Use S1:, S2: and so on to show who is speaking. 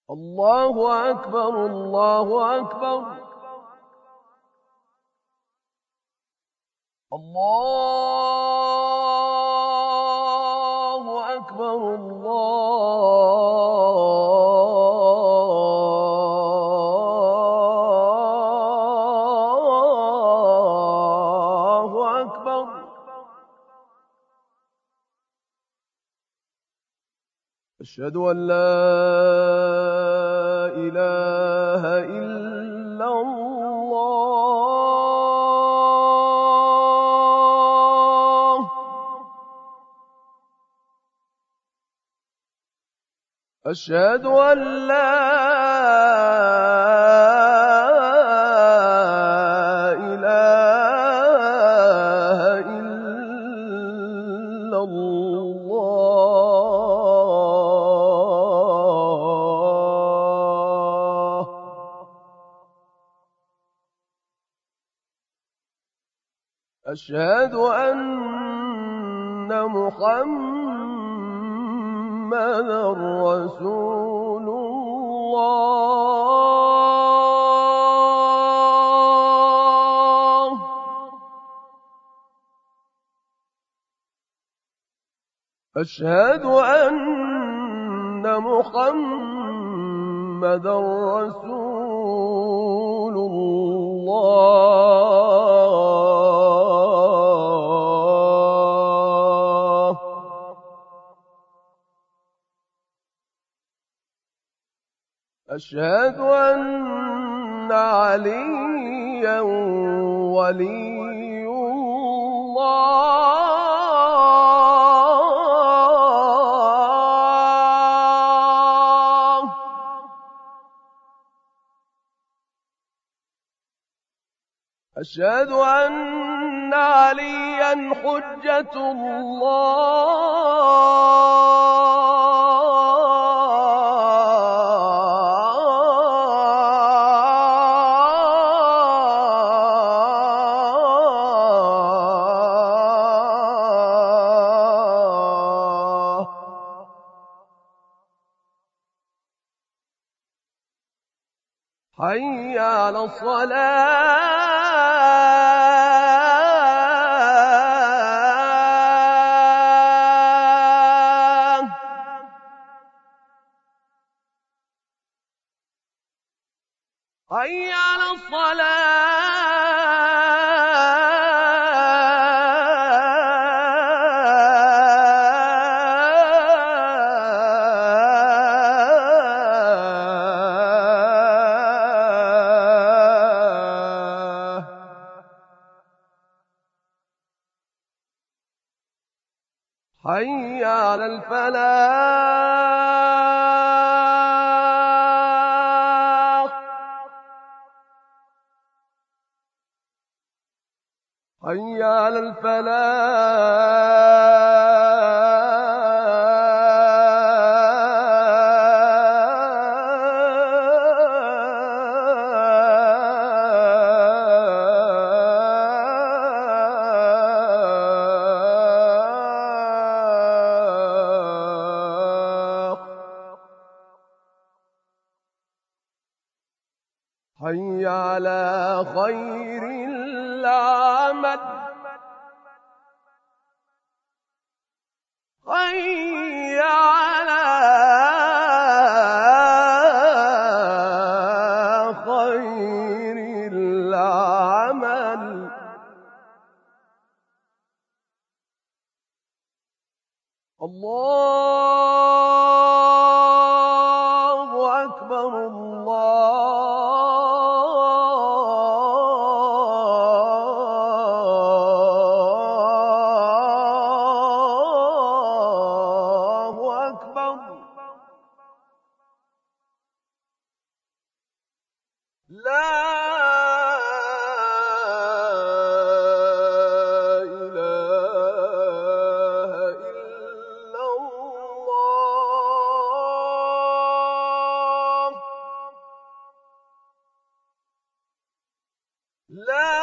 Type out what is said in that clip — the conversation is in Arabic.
S1: الله أكبر الله أكبر. الله أكبر الله أكبر. أشهد أن لا إله إلا الله. أشهد أن لا إله إلا الله. أشهد أن محمدًا رسول الله. أشهد أن محمدًا رسول الله. أشهد أن عليا ولي الله. أشهد أن عليا حجة الله. حي على الصلاة. حي على الصلاة. حي على الفلاح. حي على الفلاح. حي على خير العمل. حي على خير العمل. الله أكبر الله أكبر. لا إله إلا الله. لا